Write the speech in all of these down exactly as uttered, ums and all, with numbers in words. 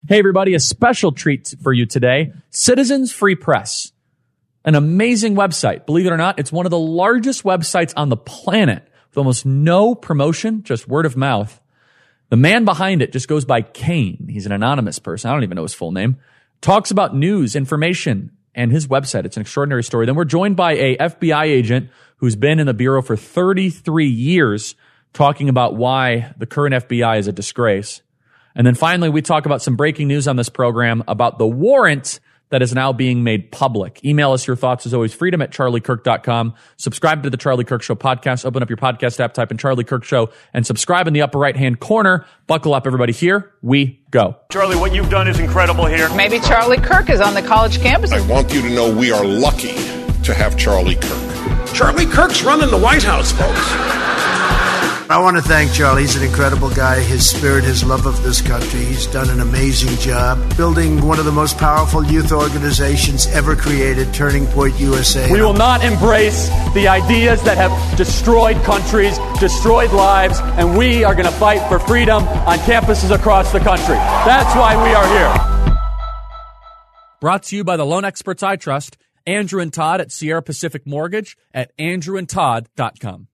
Hey, everybody, a special treat for you today. Citizens Free Press, an amazing website. Believe it or not, it's one of the largest websites on the planet with almost no promotion, just word of mouth. The man behind it just goes by Kane. He's an anonymous person. I don't even know his full name. Talks about news, information, and his website. It's an extraordinary story. Then we're joined by a F B I agent who's been in the Bureau for thirty-three years, talking about why the current F B I is a disgrace. And then finally, we talk about some breaking news on this program about the warrant that is now being made public. Email us your thoughts as always, freedom at charlie kirk dot com. Subscribe to the Charlie Kirk Show podcast. Open up your podcast app, type in Charlie Kirk Show, and subscribe in the upper right-hand corner. Buckle up, everybody. Here we go. Charlie, what you've done is incredible here. Maybe Charlie Kirk is on the college campus. I want you to know we are lucky to have Charlie Kirk. Charlie Kirk's running the White House, folks. I want to thank Charlie. He's an incredible guy. His spirit, his love of this country. He's done an amazing job building one of the most powerful youth organizations ever created, Turning Point U S A. We will not embrace the ideas that have destroyed countries, destroyed lives, and we are going to fight for freedom on campuses across the country. That's why we are here. Brought to you by the loan experts I trust, Andrew and Todd at Sierra Pacific Mortgage at andrew and todd dot com.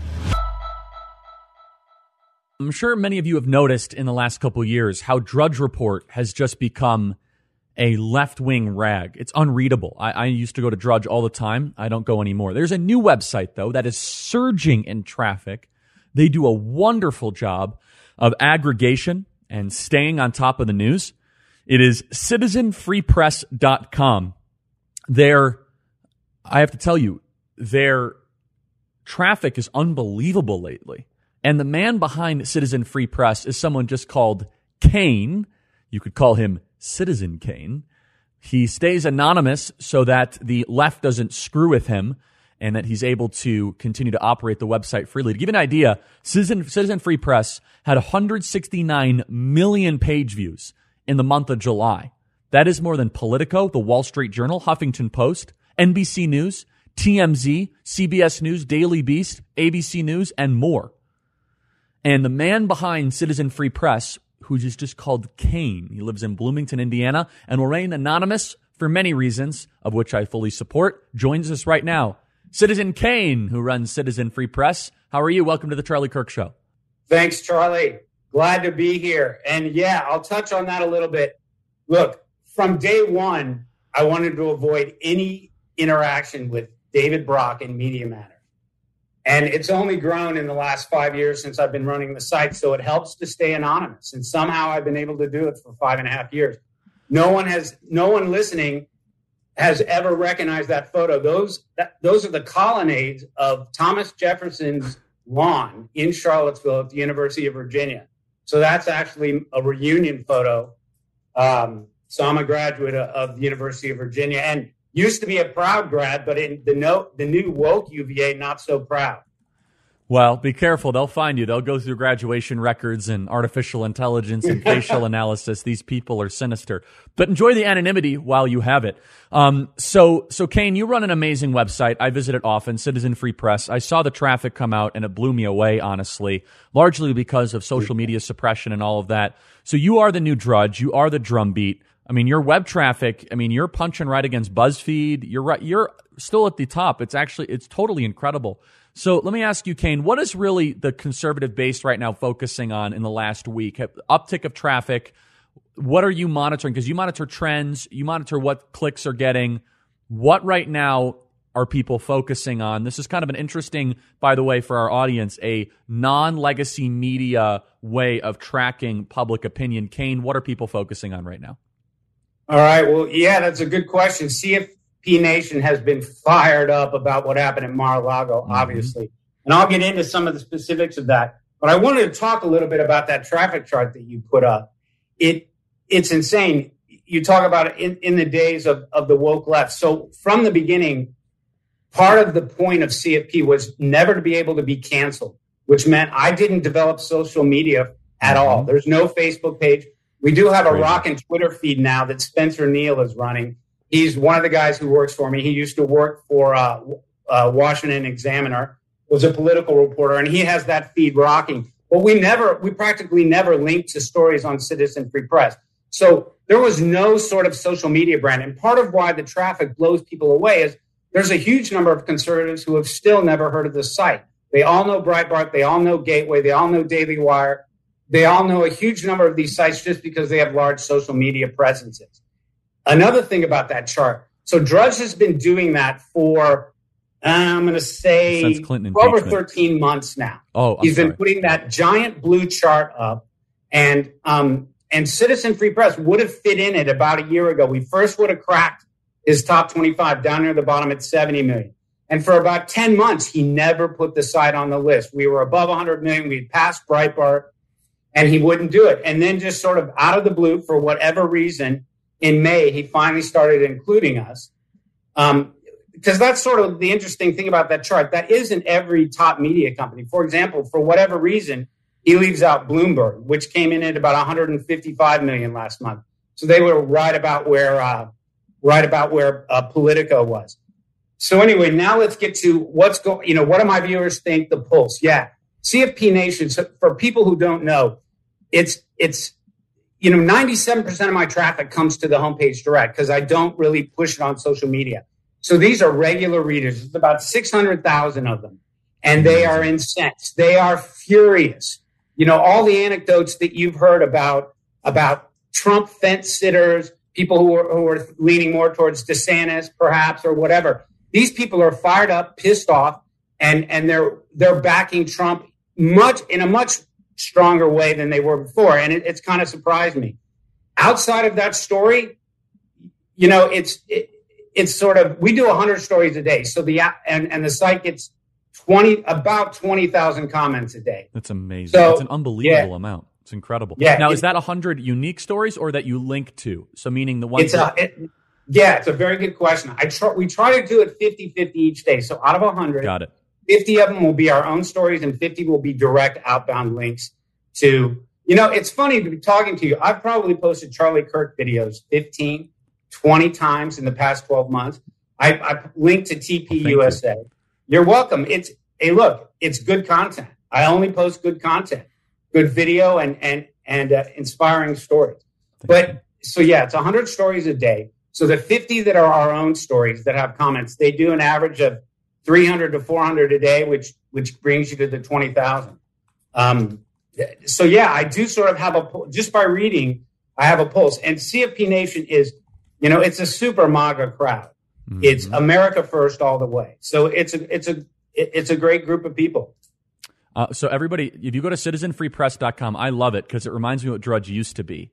I'm sure many of you have noticed in the last couple of years how Drudge Report has just become a left-wing rag. It's unreadable. I, I used to go to Drudge all the time. I don't go anymore. There's a new website, though, that is surging in traffic. They do a wonderful job of aggregation and staying on top of the news. It is citizen free press dot com. Their, I have to tell you, their traffic is unbelievable lately. And the man behind Citizen Free Press is someone just called Kane. You could call him Citizen Kane. He stays anonymous so that the left doesn't screw with him and that he's able to continue to operate the website freely. To give you an idea, Citizen, Citizen Free Press had one hundred sixty-nine million page views in the month of July. That is more than Politico, The Wall Street Journal, Huffington Post, N B C News, T M Z, C B S News, Daily Beast, A B C News, and more. And the man behind Citizen Free Press, who is just called Kane, he lives in Bloomington, Indiana, and will remain anonymous for many reasons, of which I fully support, joins us right now. Citizen Kane, who runs Citizen Free Press. How are you? Welcome to the Charlie Kirk Show. Thanks, Charlie. Glad to be here. And yeah, I'll touch on that a little bit. Look, from day one, I wanted to avoid any interaction with David Brock and Media Matters. And it's only grown in the last five years since I've been running the site, so it helps to stay anonymous. And somehow I've been able to do it for five and a half years. No one has, no one listening has ever recognized that photo. Those, that, those are the colonnades of Thomas Jefferson's lawn in Charlottesville at the University of Virginia. So that's actually a reunion photo. Um, so I'm a graduate of the University of Virginia and used to be a proud grad, but in the no, the new woke U V A, not so proud. Well, be careful. They'll find you. They'll go through graduation records and artificial intelligence and facial analysis. These people are sinister. But enjoy the anonymity while you have it. Um, so, so Kane, you run an amazing website. I visit it often, Citizen Free Press. I saw the traffic come out, and it blew me away, honestly, largely because of social media suppression and all of that. So you are the new Drudge. You are the drumbeat. I mean, your web traffic, I mean, you're punching right against BuzzFeed. You're right. You're still at the top. It's actually, it's totally incredible. So let me ask you, Kane, what is really the conservative base right now focusing on in the last week? Uptick of traffic. What are you monitoring? Because you monitor trends. You monitor what clicks are getting. What right now are people focusing on? This is kind of an interesting, by the way, for our audience, a non-legacy media way of tracking public opinion. Kane, what are people focusing on right now? All right. Well, yeah, that's a good question. C F P Nation has been fired up about what happened at Mar-a-Lago, mm-hmm. obviously. And I'll get into some of the specifics of that. But I wanted to talk a little bit about that traffic chart that you put up. It It's insane. You talk about it in, in the days of, of the woke left. So from the beginning, part of the point of C F P was never to be able to be canceled, which meant I didn't develop social media at mm-hmm. all. There's no Facebook page. We do have a rockin' Twitter feed now that Spencer Neal is running. He's one of the guys who works for me. He used to work for uh, uh, Washington Examiner, was a political reporter, and he has that feed rocking. But we never, we practically never linked to stories on Citizen Free Press. So there was no sort of social media brand. And part of why the traffic blows people away is there's a huge number of conservatives who have still never heard of this site. They all know Breitbart. They all know Gateway. They all know Daily Wire. They all know a huge number of these sites just because they have large social media presences. Another thing about that chart. So Drudge has been doing that for, uh, I'm going to say, twelve or thirteen months now. Oh, I'm He's been sorry. putting that giant blue chart up. And um, and Citizen Free Press would have fit in it about a year ago. We first would have cracked his top twenty-five down near the bottom at seventy million. And for about ten months, he never put the site on the list. We were above one hundred million. We'd passed Breitbart, and he wouldn't do it. And then just sort of out of the blue, for whatever reason, in May, he finally started including us. Um, because that's sort of the interesting thing about that chart. That isn't every top media company. For example, for whatever reason, he leaves out Bloomberg, which came in at about one hundred fifty-five million last month. So they were right about where, uh, right about where uh, Politico was. So anyway, now let's get to what's going. You know, what do my viewers think? The Pulse, yeah. C F P Nation. So for people who don't know, it's it's you know ninety-seven percent of my traffic comes to the homepage direct because I don't really push it on social media. So these are regular readers. There's about six hundred thousand of them, and they are incensed. They are furious. You know, all the anecdotes that you've heard about about Trump fence sitters, people who are, who are leaning more towards DeSantis, perhaps, or whatever. These people are fired up, pissed off, and and they're they're backing Trump much in a much stronger way than they were before. And it, it's kind of surprised me. Outside of that story, you know, it's it, it's sort of we do one hundred stories a day. So the and and the site gets twenty about twenty thousand comments a day. That's amazing. So, That's an unbelievable yeah. amount. It's incredible. Yeah, now, it, is that one hundred unique stories or that you link to? So meaning the ones it's that... a, it, yeah, it's a very good question. I try, we try to do it fifty-fifty each day. So out of one hundred, Got it. fifty of them will be our own stories and fifty will be direct outbound links to, you know, it's funny to be talking to you. I've probably posted Charlie Kirk videos fifteen, twenty times in the past twelve months. I, I linked to T P U S A. You. You're welcome. It's, hey, look, it's good content. I only post good content, good video and, and, and uh, inspiring stories. Thank but you. so, yeah, it's one hundred stories a day. So the fifty that are our own stories that have comments, they do an average of three hundred to four hundred a day, which which brings you to the twenty thousand. Um, so, yeah, I do sort of have a – just by reading, I have a pulse. And C F P Nation is, you know, it's a super MAGA crowd. Mm-hmm. It's America first all the way. So it's a it's a it's a great group of people. Uh, so everybody, if you go to citizen free press dot com, I love it because it reminds me what Drudge used to be.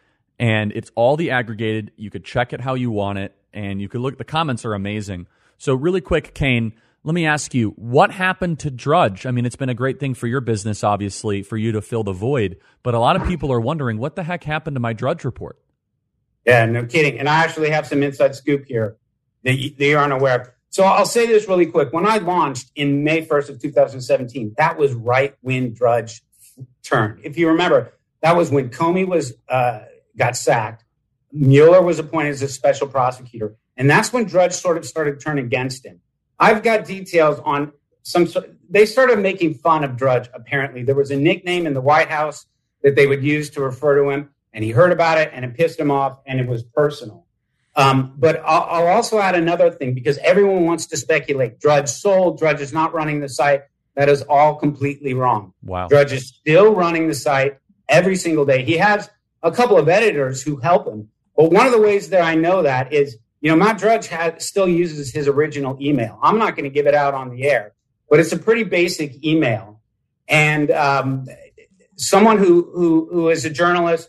And it's all the aggregated. You could check it how you want it, and you could look. The comments are amazing. So really quick, Kane, let me ask you, what happened to Drudge? I mean, it's been a great thing for your business, obviously, for you to fill the void. But a lot of people are wondering, what the heck happened to my Drudge report? Yeah, no kidding. And I actually have some inside scoop here that you, that you aren't aware of. So I'll say this really quick. When I launched in May first of two thousand seventeen, that was right when Drudge turned. If you remember, that was when Comey was uh, got sacked. Mueller was appointed as a special prosecutor. And that's when Drudge sort of started turning against him. I've got details on some. They started making fun of Drudge, apparently. There was a nickname in the White House that they would use to refer to him. And he heard about it and it pissed him off and it was personal. Um, but I'll, I'll also add another thing because everyone wants to speculate. Drudge sold. Drudge is not running the site. That is all completely wrong. Wow. Drudge is still running the site every single day. He has a couple of editors who help him. But one of the ways that I know that is, you know, Matt Drudge has, still uses his original email. I'm not going to give it out on the air, but it's a pretty basic email. And um, someone who, who who is a journalist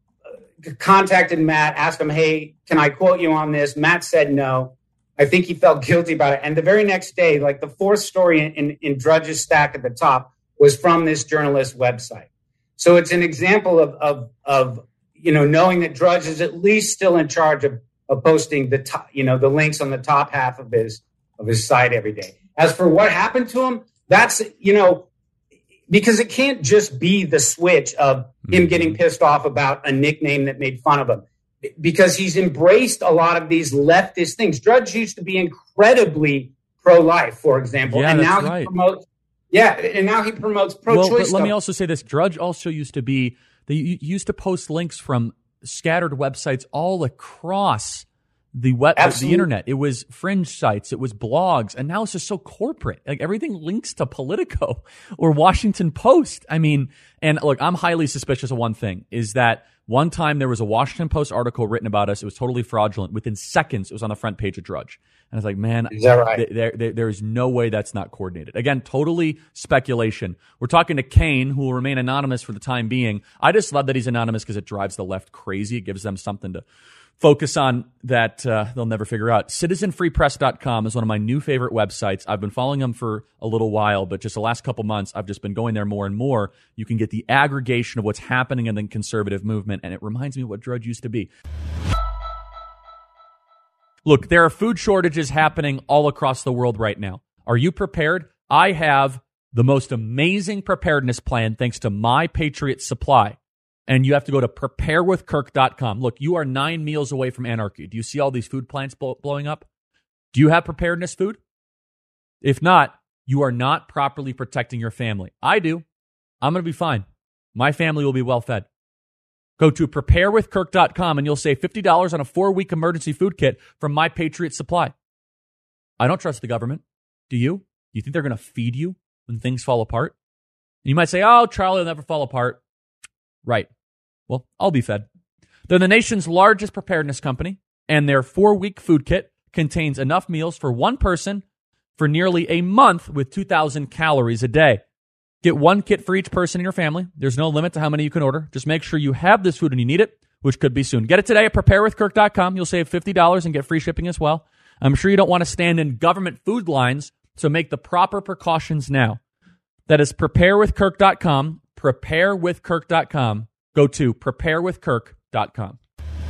contacted Matt, asked him, hey, can I quote you on this? Matt said no. I think he felt guilty about it. And the very next day, like the fourth story in, in, in Drudge's stack at the top was from this journalist website. So it's an example of, of, of you know, knowing that Drudge is at least still in charge of, of posting the top, you know, the links on the top half of his of his site every day. As for what happened to him, that's, you know, because it can't just be the switch of him getting pissed off about a nickname that made fun of him, because he's embraced a lot of these leftist things. Drudge used to be incredibly pro-life, for example, yeah, and that's now right. he promotes. Yeah, and now he promotes pro-choice. Well, but stuff. let me also say this: Drudge also used to be. They used to post links from scattered websites all across the web, the internet. It was fringe sites, it was blogs, and now it's just so corporate. Like everything links to Politico or Washington Post. I mean, and look, I'm highly suspicious of one thing, is that one time there was a Washington Post article written about us. It was totally fraudulent. Within seconds, it was on the front page of Drudge. And I was like, man, is that right? there, there, there is no way that's not coordinated. Again, totally speculation. We're talking to Kane, who will remain anonymous for the time being. I just love that he's anonymous because it drives the left crazy. It gives them something to focus on that uh, they'll never figure out. citizen free press dot com is one of my new favorite websites. I've been following them for a little while, but just the last couple months, I've just been going there more and more. You can get the aggregation of what's happening in the conservative movement, and it reminds me of what Drudge used to be. Look, there are food shortages happening all across the world right now. Are you prepared? I have the most amazing preparedness plan thanks to My Patriot Supply. And you have to go to prepare with kirk dot com. Look, you are nine meals away from anarchy. Do you see all these food plants blow- blowing up? Do you have preparedness food? If not, you are not properly protecting your family. I do. I'm going to be fine. My family will be well fed. Go to prepare with kirk dot com and you'll save fifty dollars on a four-week emergency food kit from My Patriot Supply. I don't trust the government. Do you? Do you think they're going to feed you when things fall apart? And you might say, oh, Charlie will never fall apart. Right. Well, I'll be fed. They're the nation's largest preparedness company, and their four-week food kit contains enough meals for one person for nearly a month with two thousand calories a day. Get one kit for each person in your family. There's no limit to how many you can order. Just make sure you have this food when you need it, which could be soon. Get it today at prepare with kirk dot com. You'll save fifty dollars and get free shipping as well. I'm sure you don't want to stand in government food lines, so make the proper precautions now. That is prepare with kirk dot com, prepare with kirk dot com. Go to prepare with kirk dot com.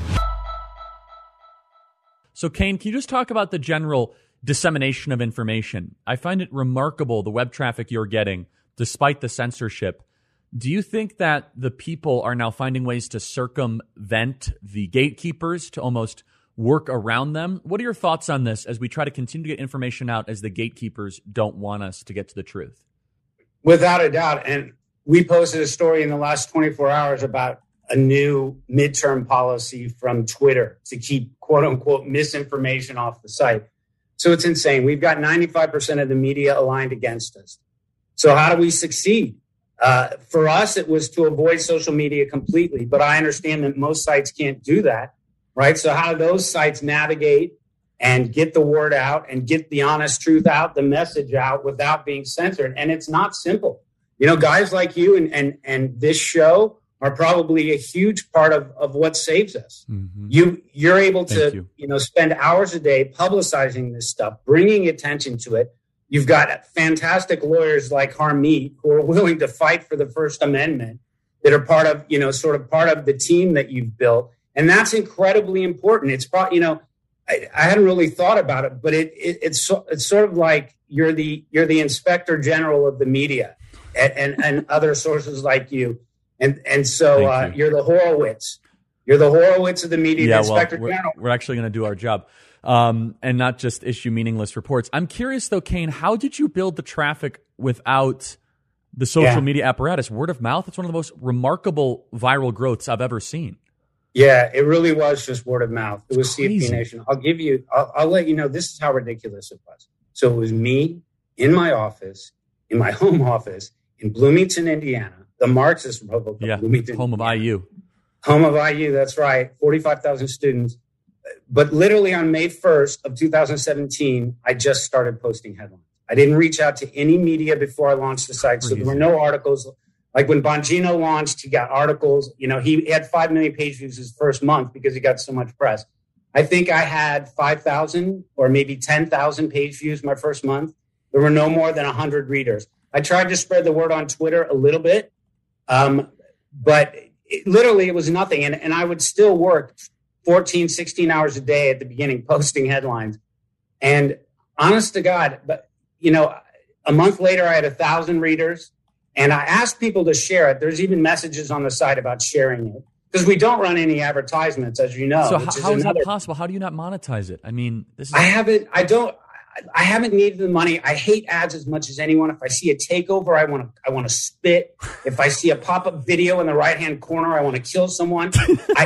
So, Kane, can you just talk about the general dissemination of information? I find it remarkable, the web traffic you're getting, despite the censorship. Do you think that the people are now finding ways to circumvent the gatekeepers, to almost work around them? What are your thoughts on this as we try to continue to get information out as the gatekeepers don't want us to get to the truth? Without a doubt. And we posted a story in the last twenty-four hours about a new midterm policy from Twitter to keep quote unquote misinformation off the site. So it's insane. We've got ninety-five percent of the media aligned against us. So how do we succeed? Uh, for us, it was to avoid social media completely, but I understand that most sites can't do that, right? So how do those sites navigate and get the word out and get the honest truth out, the message out without being censored? And it's not simple. You know, guys like you and and and this show are probably a huge part of, of what saves us. Mm-hmm. You, you're able to, you. you know, spend hours a day publicizing this stuff, bringing attention to it. You've got fantastic lawyers like Harmeet who are willing to fight for the First Amendment, that are part of, you know, sort of part of the team that you've built. And that's incredibly important. It's probably, you know, I, I hadn't really thought about it, but it, it it's so, it's sort of like you're the you're the inspector general of the media and, and, and other sources like you. And and so uh, you. you're the Horowitz. You're the Horowitz of the media, yeah, the inspector well, we're, general. We're actually going to do our job um, and not just issue meaningless reports. I'm curious, though, Kane, how did you build the traffic without the social yeah. media apparatus? Word of mouth, it's one of the most remarkable viral growths I've ever seen. Yeah, it really was just word of mouth. It was C F P Nation. I'll give you, I'll, I'll let you know, this is how ridiculous it was. So it was me in my office, in my home office in Bloomington, Indiana, the Marxist Republic of yeah, Bloomington. Home of I U. Home of I U, that's right. forty-five thousand students. But literally on May first of two thousand seventeen, I just started posting headlines. I didn't reach out to any media before I launched the site. So there were no articles. Like when Bongino launched, he got articles. You know, he had five million page views his first month because he got so much press. I think I had five thousand or maybe ten thousand page views my first month. There were no more than one hundred readers. I tried to spread the word on Twitter a little bit, um, but it, literally it was nothing. And, and I would still work fourteen, sixteen hours a day at the beginning posting headlines. And honest to God, but you know, a month later I had a thousand readers. And I asked people to share it. There's even messages on the site about sharing it because we don't run any advertisements, as you know. So how is, how is that possible? How do you not monetize it? I mean, this is. I haven't. I don't. I haven't needed the money. I hate ads as much as anyone. If I see a takeover, I want to. I want to spit. If I see a pop-up video in the right-hand corner, I want to kill someone. I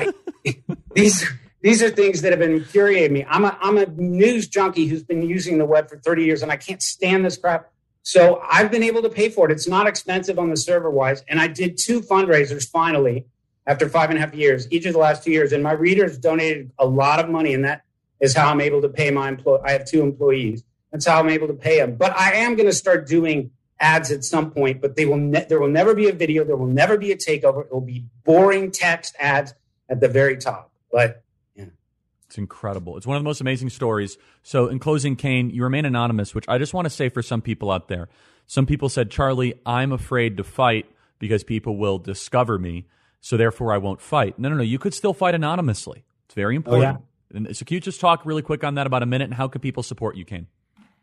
these these are things that have been infuriating me. I'm a I'm a news junkie who's been using the web for thirty years, and I can't stand this crap. So I've been able to pay for it. It's not expensive on the server wise, and I did two fundraisers finally after five and a half years, each of the last two years, and my readers donated a lot of money, and that is how I'm able to pay my employee. I have two employees. That's how I'm able to pay them. But I am going to start doing ads at some point, but they will ne- there will never be a video. There will never be a takeover. It will be boring text ads at the very top. But yeah, it's incredible. It's one of the most amazing stories. So in closing, Kane, you remain anonymous, which I just want to say for some people out there. Some people said, Charlie, I'm afraid to fight because people will discover me, so therefore I won't fight. No, no, no. You could still fight anonymously. It's very important. Oh, yeah. And so can you just talk really quick on that about a minute, and how can people support you, Kane?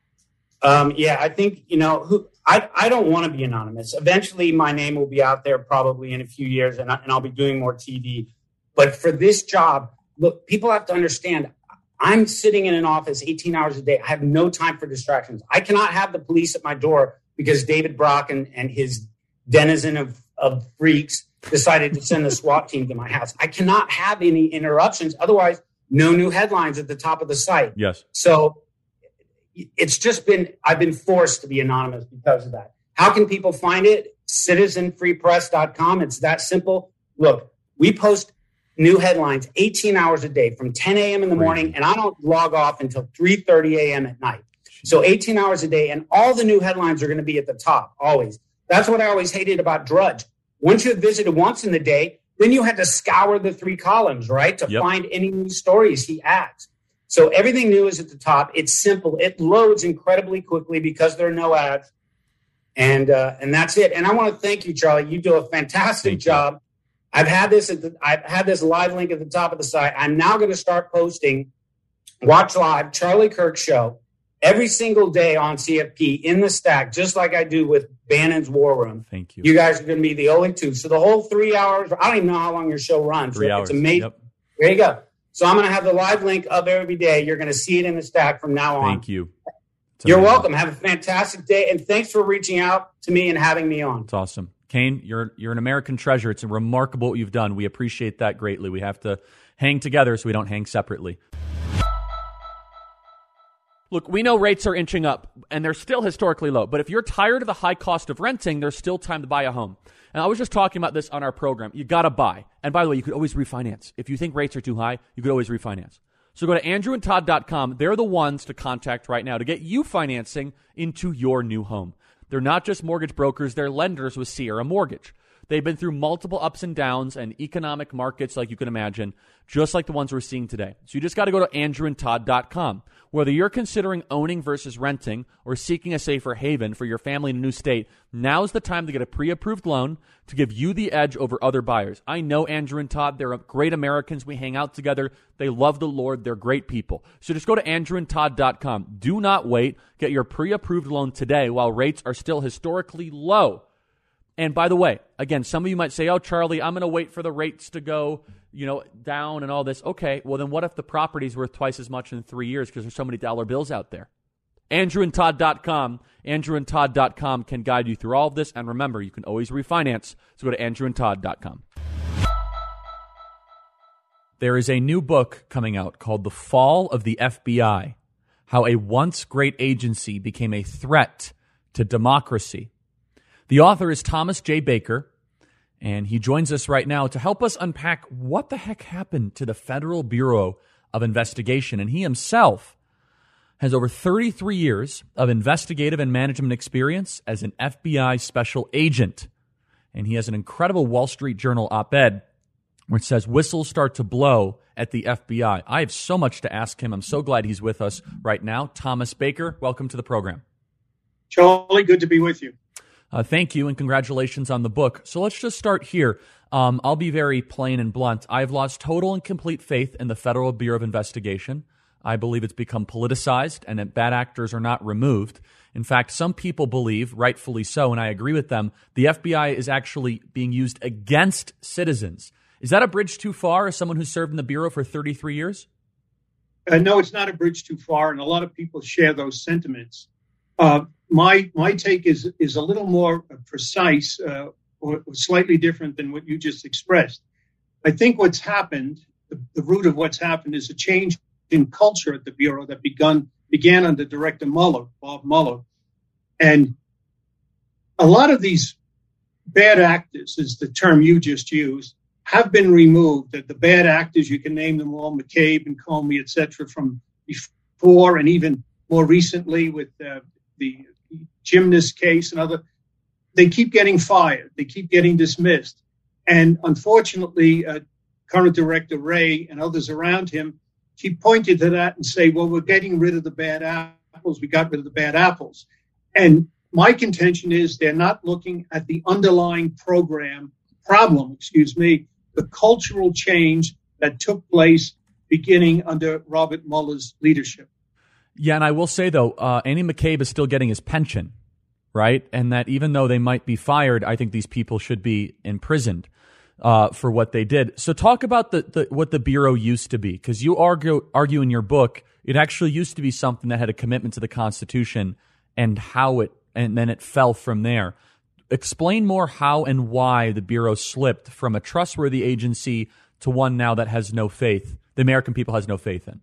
Um, yeah, I think, you know, who, I, I don't want to be anonymous. Eventually, my name will be out there probably in a few years, and, I, and I'll be doing more T V. But for this job, look, people have to understand, I'm sitting in an office eighteen hours a day. I have no time for distractions. I cannot have the police at my door because David Brock and, and his denizen of, of freaks decided to send the SWAT team to my house. I cannot have any interruptions. Otherwise, no new headlines at the top of the site. Yes. So it's just been, I've been forced to be anonymous because of that. How can people find it? citizen free press dot com. It's that simple. Look, we post new headlines eighteen hours a day from ten a.m. in the morning, and I don't log off until three thirty a.m. at night. So eighteen hours a day, and all the new headlines are going to be at the top, always. That's what I always hated about Drudge. Once you had visited once in the day, then you had to scour the three columns, right, to yep. find any new stories he adds. So everything new is at the top. It's simple. It loads incredibly quickly because there are no ads. And uh, and that's it. And I want to thank you, Charlie. You do a fantastic thank job. You. I've had this at the, I've had this live link at the top of the site. I'm now going to start posting Watch Live, Charlie Kirk Show, every single day on C F P in the stack, just like I do with Bannon's War Room. Thank you. You guys are going to be the only two. So the whole three hours, I don't even know how long your show runs. Three hours. It's amazing. Yep. There you go. So I'm going to have the live link up every day. You're going to see it in the stack from now on. Thank you. It's You're amazing. welcome. Have a fantastic day. And thanks for reaching out to me and having me on. It's awesome. Kane, you're you're an American treasure. It's remarkable what you've done. We appreciate that greatly. We have to hang together so we don't hang separately. Look, we know rates are inching up, and they're still historically low. But if you're tired of the high cost of renting, there's still time to buy a home. And I was just talking about this on our program. You got to buy. And by the way, you could always refinance. If you think rates are too high, you could always refinance. So go to andrew and todd dot com. They're the ones to contact right now to get you financing into your new home. They're not just mortgage brokers. They're lenders with Sierra Mortgage. They've been through multiple ups and downs and economic markets like you can imagine, just like the ones we're seeing today. So you just got to go to andrew and todd dot com. Whether you're considering owning versus renting or seeking a safer haven for your family in a new state, now's the time to get a pre-approved loan to give you the edge over other buyers. I know Andrew and Todd. They're great Americans. We hang out together. They love the Lord. They're great people. So just go to andrew and todd dot com. Do not wait. Get your pre-approved loan today while rates are still historically low. And by the way, again, some of you might say, oh, Charlie, I'm going to wait for the rates to go, you know, down and all this. Okay, well, then what if the property's worth twice as much in three years because there's so many dollar bills out there? andrew and todd dot com. andrew and todd dot com can guide you through all of this. And remember, you can always refinance. So go to andrew and todd dot com. There is a new book coming out called The Fall of the F B I, How a Once Great Agency Became a Threat to Democracy. The author is Thomas J. Baker, and he joins us right now to help us unpack what the heck happened to the Federal Bureau of Investigation. And he himself has over thirty-three years of investigative and management experience as an F B I special agent. And he has an incredible Wall Street Journal op-ed where it says, whistles start to blow at the F B I. I have so much to ask him. I'm so glad he's with us right now. Thomas Baker, welcome to the program. Charlie, good to be with you. Uh, thank you, and congratulations on the book. So let's just start here. Um, I'll be very plain and blunt. I've lost total and complete faith in the Federal Bureau of Investigation. I believe it's become politicized and that bad actors are not removed. In fact, some people believe, rightfully so, and I agree with them, the F B I is actually being used against citizens. Is that a bridge too far as someone who's served in the Bureau for thirty-three years? Uh, no, it's not a bridge too far, and a lot of people share those sentiments. Uh, my my take is is a little more precise uh, or, or slightly different than what you just expressed. I think what's happened the, the root of what's happened is a change in culture at the Bureau that begun began under Director Mueller, Bob Mueller. And a lot of these bad actors, is the term you just used, have been removed. That the bad actors, you can name them all, McCabe and Comey, et cetera, from before and even more recently with uh, the gymnast case and other, they keep getting fired. They keep getting dismissed. And unfortunately, uh, current Director Wray and others around him keep pointing to that and say, well, we're getting rid of the bad apples. We got rid of the bad apples. And my contention is they're not looking at the underlying program problem, excuse me, the cultural change that took place beginning under Robert Mueller's leadership. Yeah, and I will say, though, uh, Andy McCabe is still getting his pension, right? And that even though they might be fired, I think these people should be imprisoned uh, for what they did. So talk about the, the what the Bureau used to be, because you argue, argue in your book it actually used to be something that had a commitment to the Constitution and how it, and then it fell from there. Explain more how and why the Bureau slipped from a trustworthy agency to one now that has no faith, the American people has no faith in.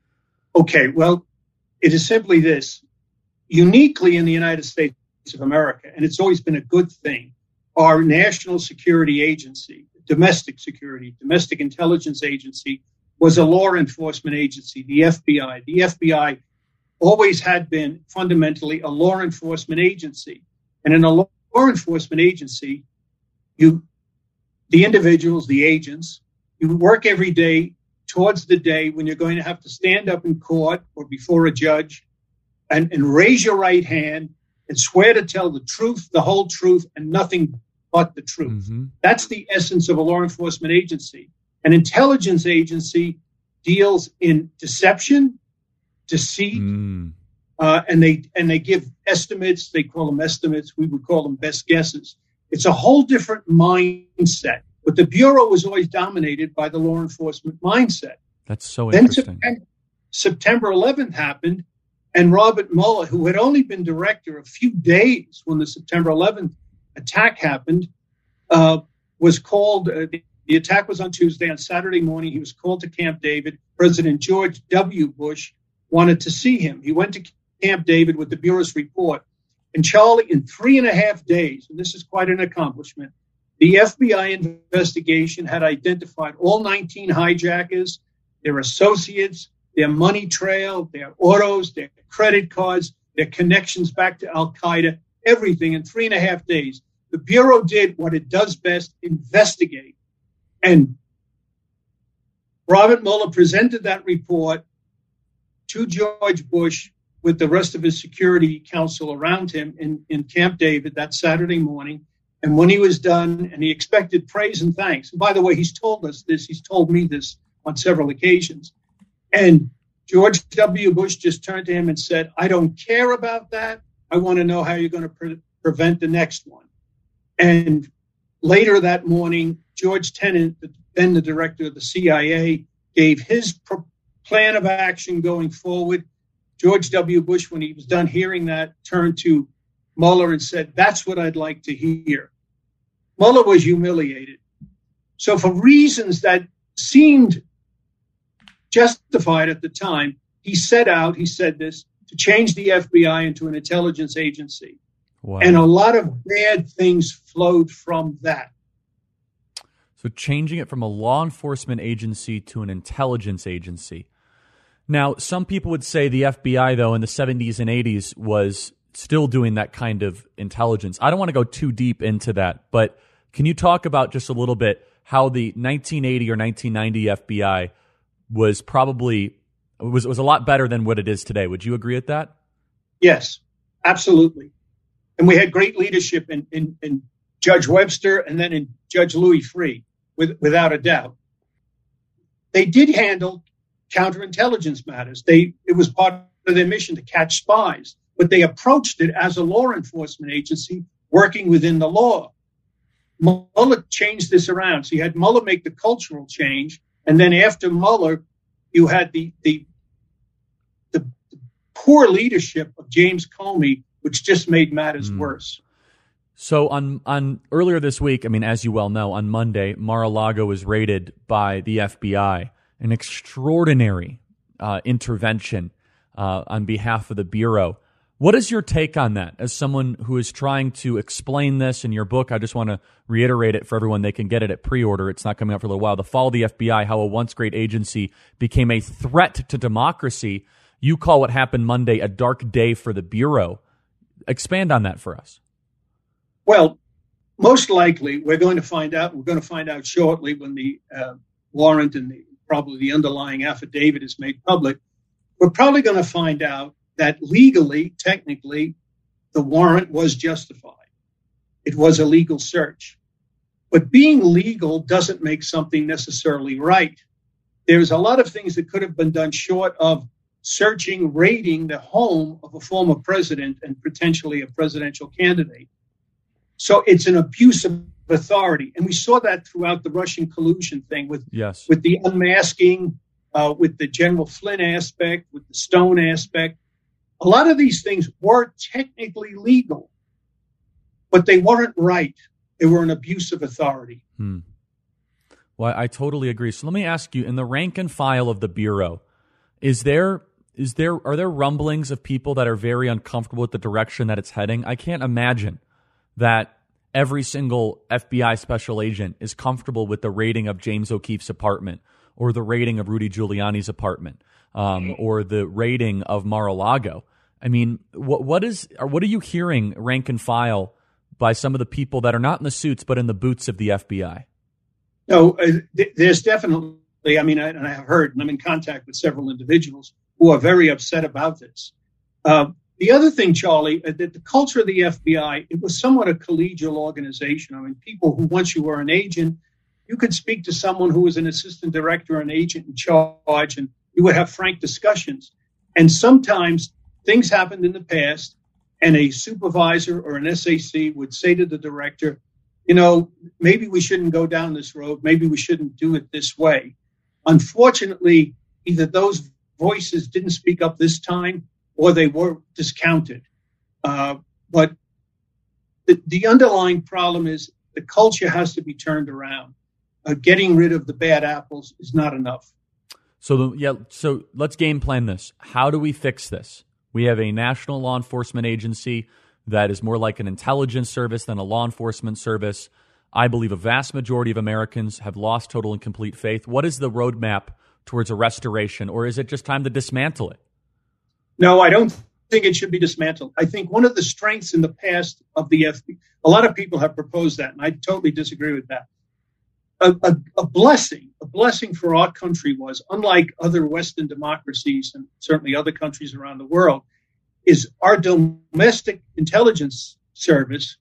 Okay, well, it is simply this. Uniquely in the United States of America, and it's always been a good thing, our national security agency, domestic security, domestic intelligence agency, was a law enforcement agency, the F B I. The F B I always had been fundamentally a law enforcement agency. And in a law enforcement agency, you, the individuals, the agents, you work every day towards the day when you're going to have to stand up in court or before a judge and, and raise your right hand and swear to tell the truth, the whole truth, and nothing but the truth. Mm-hmm. That's the essence of a law enforcement agency. An intelligence agency deals in deception, deceit, mm. uh, and they and they give estimates. They call them estimates. We would call them best guesses. It's a whole different mindset. But the Bureau was always dominated by the law enforcement mindset. That's so interesting. Then September eleventh happened, and Robert Mueller, who had only been director a few days when the September eleventh attack happened, uh, was called. Uh, the, the attack was on Tuesday. On Saturday morning, he was called to Camp David. President George W. Bush wanted to see him. He went to Camp David with the Bureau's report. And Charlie, in three and a half days, and this is quite an accomplishment, the F B I investigation had identified all nineteen hijackers, their associates, their money trail, their autos, their credit cards, their connections back to Al-Qaeda, everything in three and a half days. The Bureau did what it does best, investigate. And Robert Mueller presented that report to George Bush with the rest of his security council around him in, in Camp David that Saturday morning. And when he was done, and he expected praise and thanks. And by the way, he's told us this. He's told me this on several occasions. And George W. Bush just turned to him and said, I don't care about that. I want to know how you're going to pre- prevent the next one. And later that morning, George Tenet, then the director of the C I A, gave his pro- plan of action going forward. George W. Bush, when he was done hearing that, turned to Mueller and said, that's what I'd like to hear. Mueller was humiliated. So for reasons that seemed justified at the time, he set out, he said this, to change the F B I into an intelligence agency. Wow. And a lot of bad things flowed from that. So changing it from a law enforcement agency to an intelligence agency. Now, some people would say the F B I, though, in the seventies and eighties was still doing that kind of intelligence. I don't want to go too deep into that, but can you talk about just a little bit how the nineteen eighty or nineteen ninety F B I was probably was was a lot better than what it is today? Would you agree with that? Yes, absolutely. And we had great leadership in, in, in Judge Webster and then in Judge Louis Freeh, with, without a doubt. They did handle counterintelligence matters. They it was part of their mission to catch spies. But they approached it as a law enforcement agency working within the law. Mueller changed this around. So you had Mueller make the cultural change. And then after Mueller, you had the, the, the poor leadership of James Comey, which just made matters mm. worse. So on on earlier this week, I mean, as you well know, on Monday, Mar-a-Lago was raided by the F B I, an extraordinary uh, intervention uh, on behalf of the Bureau. What is your take on that? As someone who is trying to explain this in your book, I just want to reiterate it for everyone. They can get it at pre-order. It's not coming out for a little while. The Fall of the F B I, how a once great agency became a threat to democracy. You call what happened Monday a dark day for the Bureau. Expand on that for us. Well, most likely we're going to find out. We're going to find out shortly when the uh, warrant and the, probably the underlying affidavit is made public. We're probably going to find out that legally, technically, the warrant was justified. It was a legal search. But being legal doesn't make something necessarily right. There's a lot of things that could have been done short of searching, raiding the home of a former president and potentially a presidential candidate. So it's an abuse of authority. And we saw that throughout the Russian collusion thing with, yes. with the unmasking, uh, with the General Flynn aspect, with the Stone aspect. A lot of these things were technically legal, but they weren't right. They were an abuse of authority. Hmm. Well, I totally agree. So let me ask you, in the rank and file of the Bureau, is there is there are there rumblings of people that are very uncomfortable with the direction that it's heading? I can't imagine that every single F B I special agent is comfortable with the raiding of James O'Keefe's apartment or the raiding of Rudy Giuliani's apartment um, or the raiding of Mar-a-Lago. I mean, what what is or what are you hearing rank and file by some of the people that are not in the suits but in the boots of the F B I? No, uh, th- there's definitely, I mean, I, and I have heard, and I'm in contact with several individuals who are very upset about this. Uh, The other thing, Charlie, uh, that the culture of the F B I, it was somewhat a collegial organization. I mean, people who, once you were an agent, you could speak to someone who was an assistant director or an agent in charge, and you would have frank discussions. And sometimes things happened in the past, and a supervisor or an S A C would say to the director, you know, maybe we shouldn't go down this road. Maybe we shouldn't do it this way. Unfortunately, either those voices didn't speak up this time, or they were discounted. Uh, but the, the underlying problem is the culture has to be turned around. Uh, getting rid of the bad apples is not enough. So, the, yeah, so let's game plan this. How do we fix this? We have a national law enforcement agency that is more like an intelligence service than a law enforcement service. I believe a vast majority of Americans have lost total and complete faith. What is the roadmap towards a restoration, or is it just time to dismantle it? No, I don't think it should be dismantled. I think one of the strengths in the past of the F B I, a lot of people have proposed that, and I totally disagree with that. A, a, a blessing, a blessing for our country was, unlike other Western democracies and certainly other countries around the world, is our domestic intelligence service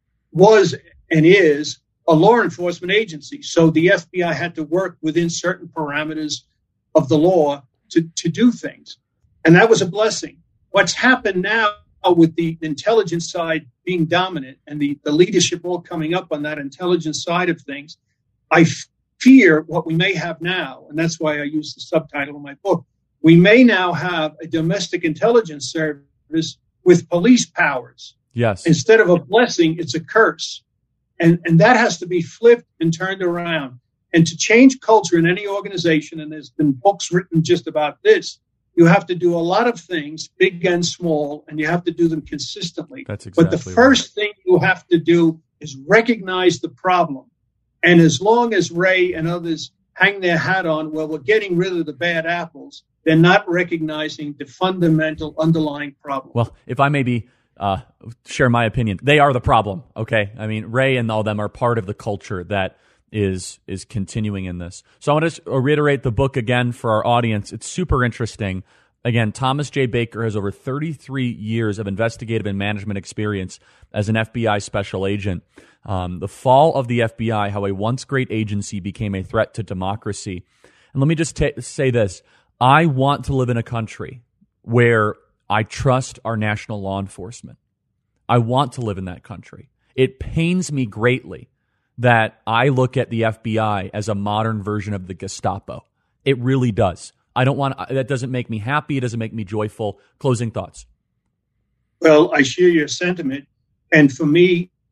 was and is a law enforcement agency. So the F B I had to work within certain parameters of the law to, to do things. And that was a blessing. What's happened now with the intelligence side being dominant and the, the leadership all coming up on that intelligence side of things, I fear what we may have now, and that's why I use the subtitle of my book, we may now have a domestic intelligence service with police powers. Yes. Instead of a blessing, it's a curse. And, and that has to be flipped and turned around. And to change culture in any organization, and there's been books written just about this, you have to do a lot of things, big and small, and you have to do them consistently. That's exactly but the first right. thing you have to do is recognize the problem. And as long as Ray and others hang their hat on, well, we're getting rid of the bad apples, they're not recognizing the fundamental underlying problem. Well, if I may be, uh, share my opinion, they are the problem, okay? I mean, Ray and all them are part of the culture that is is continuing in this. So I want to reiterate the book again for our audience. It's super interesting. Again, Thomas J. Baker has over thirty-three years of investigative and management experience as an F B I special agent. Um, the fall of the F B I, how a once great agency became a threat to democracy. And let me just t- say this. I want to live in a country where I trust our national law enforcement. I want to live in that country. It pains me greatly that I look at the F B I as a modern version of the Gestapo. It really does. I don't want, that doesn't make me happy. It doesn't make me joyful. Closing thoughts. Well, I share your sentiment. And for me,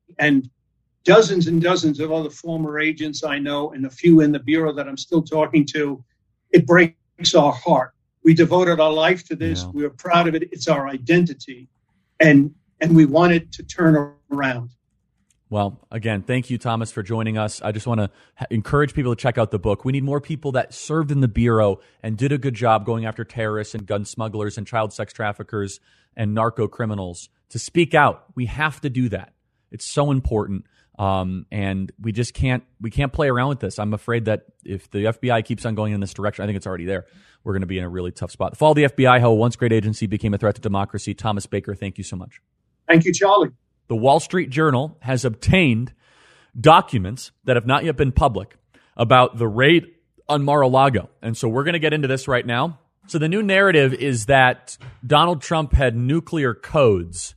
and dozens and dozens of other former agents I know, and a few in the Bureau that I'm still talking to, it breaks our heart. We devoted our life to this. Yeah. We are proud of it. It's our identity. And and we want it to turn around. Well, again, thank you, Thomas, for joining us. I just want to ha- encourage people to check out the book. We need more people that served in the Bureau and did a good job going after terrorists and gun smugglers and child sex traffickers and narco criminals to speak out. We have to do that. It's so important. Um, and we just can't we can't play around with this. I'm afraid that if the F B I keeps on going in this direction, I think it's already there, we're going to be in a really tough spot. The fall of the F B I, how a once great agency became a threat to democracy. Thomas Baker, thank you so much. Thank you, Charlie. The Wall Street Journal has obtained documents that have not yet been public about the raid on Mar-a-Lago. And so we're going to get into this right now. So the new narrative is that Donald Trump had nuclear codes,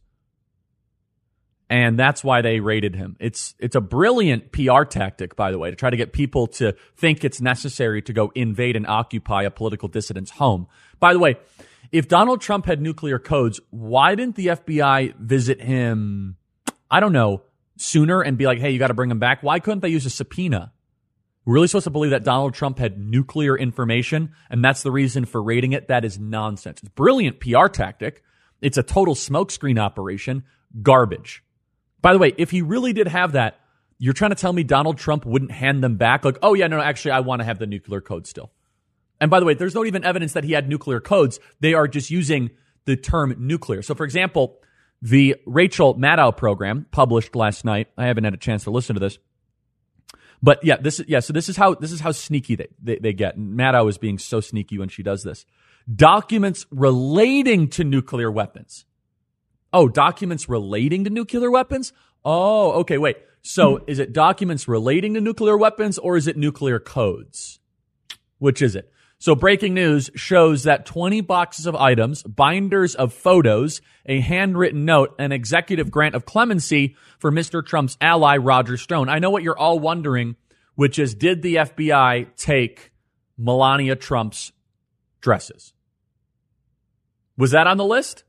and that's why they raided him. It's it's a brilliant P R tactic, by the way, to try to get people to think it's necessary to go invade and occupy a political dissident's home. By the way, if Donald Trump had nuclear codes, why didn't the F B I visit him, I don't know, sooner and be like, hey, you got to bring him back? Why couldn't they use a subpoena? We're really supposed to believe that Donald Trump had nuclear information, and that's the reason for raiding it? That is nonsense. It's a brilliant P R tactic. It's a total smokescreen operation. Garbage. By the way, if he really did have that, you're trying to tell me Donald Trump wouldn't hand them back? Like, oh, yeah, no, no, actually, I want to have the nuclear code still. And by the way, there's not even evidence that he had nuclear codes. They are just using the term nuclear. So, for example, the Rachel Maddow program published last night. I haven't had a chance to listen to this. But yeah, this is yeah, so this is how this is how sneaky they, they, they get. And Maddow is being so sneaky when she does this. Documents relating to nuclear weapons. Oh, documents relating to nuclear weapons? Oh, okay, wait. So is it documents relating to nuclear weapons or is it nuclear codes? Which is it? So breaking news shows that twenty boxes of items, binders of photos, a handwritten note, an executive grant of clemency for Mister Trump's ally, Roger Stone. I know what you're all wondering, which is, did the F B I take Melania Trump's dresses? Was that on the list?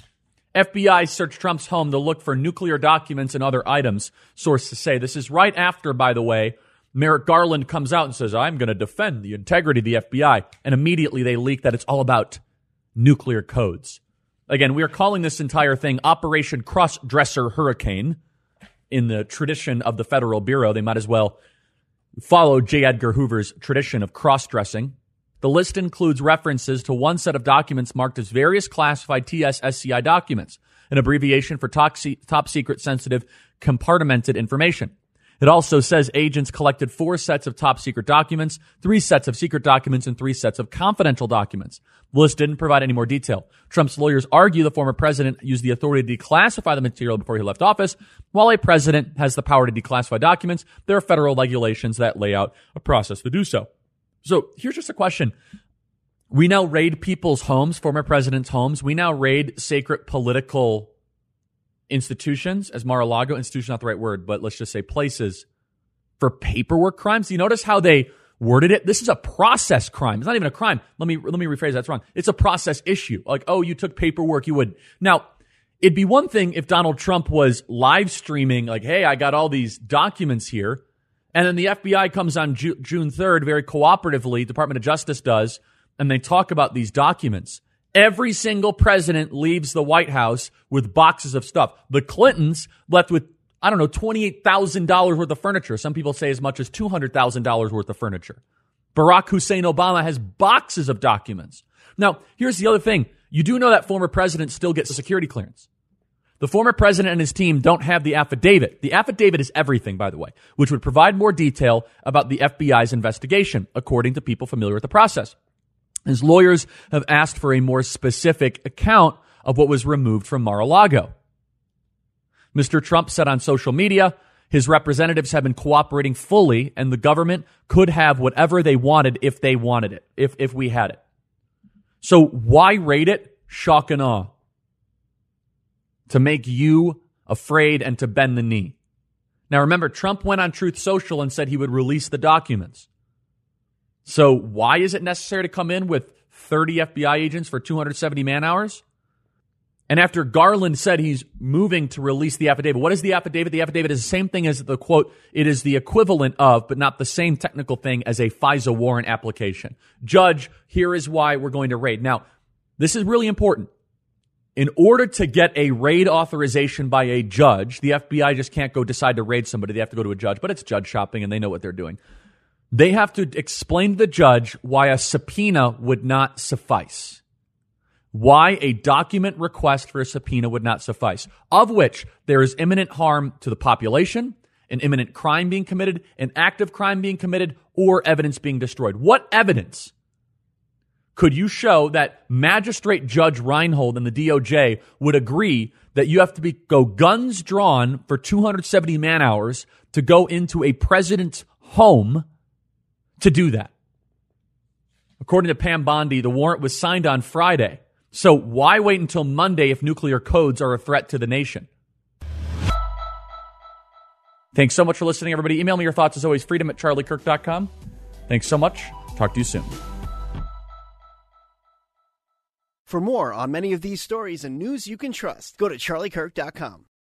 F B I searched Trump's home to look for nuclear documents and other items, sources say. This is right after, by the way, Merrick Garland comes out and says, I'm going to defend the integrity of the F B I. And immediately they leak that it's all about nuclear codes. Again, we are calling this entire thing Operation Cross-Dresser Hurricane. In the tradition of the Federal Bureau, they might as well follow J. Edgar Hoover's tradition of cross-dressing. The list includes references to one set of documents marked as various classified T S S C I documents, an abbreviation for top, se- top secret sensitive compartmented information. It also says agents collected four sets of top secret documents, three sets of secret documents, and three sets of confidential documents. The list didn't provide any more detail. Trump's lawyers argue the former president used the authority to declassify the material before he left office. While a president has the power to declassify documents, there are federal regulations that lay out a process to do so. So here's just a question. We now raid people's homes, former presidents' homes. We now raid sacred political institutions, as Mar-a-Lago, institution not the right word, but let's just say places, for paperwork crimes. You notice how they worded it? This is a process crime. It's not even a crime. Let me let me rephrase that. That's wrong. It's a process issue. Like, oh, you took paperwork, you would. Now, it'd be one thing if Donald Trump was live streaming, like, hey, I got all these documents here. And then the F B I comes on Ju- June third, very cooperatively, Department of Justice does, and they talk about these documents. Every single president leaves the White House with boxes of stuff. The Clintons left with, I don't know, twenty-eight thousand dollars worth of furniture. Some people say as much as two hundred thousand dollars worth of furniture. Barack Hussein Obama has boxes of documents. Now, here's the other thing. You do know that former president still gets a security clearance. The former president and his team don't have the affidavit. The affidavit is everything, by the way, which would provide more detail about the F B I's investigation, according to people familiar with the process. His lawyers have asked for a more specific account of what was removed from Mar-a-Lago. Mister Trump said on social media, his representatives have been cooperating fully, and the government could have whatever they wanted if they wanted it, if, if we had it. So why raid it? Shock and awe. To make you afraid and to bend the knee. Now remember, Trump went on Truth Social and said he would release the documents. So why is it necessary to come in with thirty F B I agents for two hundred seventy man hours? And after Garland said he's moving to release the affidavit, what is the affidavit? The affidavit is the same thing as the quote, it is the equivalent of, but not the same technical thing as a FISA warrant application. Judge, here is why we're going to raid. Now, this is really important. In order to get a raid authorization by a judge, the F B I just can't go decide to raid somebody. They have to go to a judge, but it's judge shopping and they know what they're doing. They have to explain to the judge why a subpoena would not suffice. Why a document request for a subpoena would not suffice, of which there is imminent harm to the population, an imminent crime being committed, an active crime being committed, or evidence being destroyed. What evidence could you show that Magistrate Judge Reinhold and the D O J would agree that you have to be go guns drawn for two hundred seventy man hours to go into a president's home to do that? According to Pam Bondi, the warrant was signed on Friday. So why wait until Monday if nuclear codes are a threat to the nation? Thanks so much for listening, everybody. Email me your thoughts as always, freedom at charlie kirk dot com. Thanks so much. Talk to you soon. For more on many of these stories and news you can trust, go to charlie kirk dot com.